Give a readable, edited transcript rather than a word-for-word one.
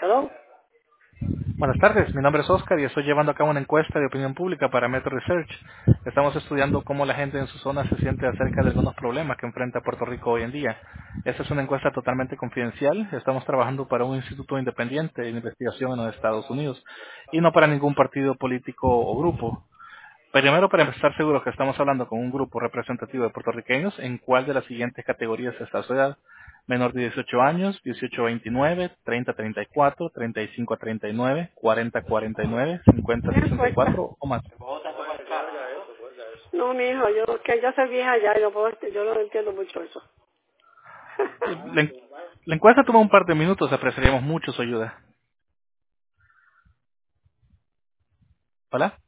Hello. Buenas tardes, mi nombre es Oscar y estoy llevando a cabo una encuesta de opinión pública para Metro Research. Estamos estudiando cómo la gente en su zona se siente acerca de algunos problemas que enfrenta Puerto Rico hoy en día. Esta es una encuesta totalmente confidencial. Estamos trabajando para un instituto independiente de investigación en los Estados Unidos y no para ningún partido político o grupo. Primero, para estar seguros que estamos hablando con un grupo representativo de puertorriqueños, ¿en cuál de las siguientes categorías está su edad? Menor de 18 años, 18 a 29, 30 a 34, 35 a 39, 40 a 49, 50 a ¿Qué encuesta? 64 o más. No, mi hijo, yo soy vieja ya, yo no entiendo mucho eso. La, la encuesta toma un par de minutos, apreciaríamos mucho su ayuda. ¿Hola?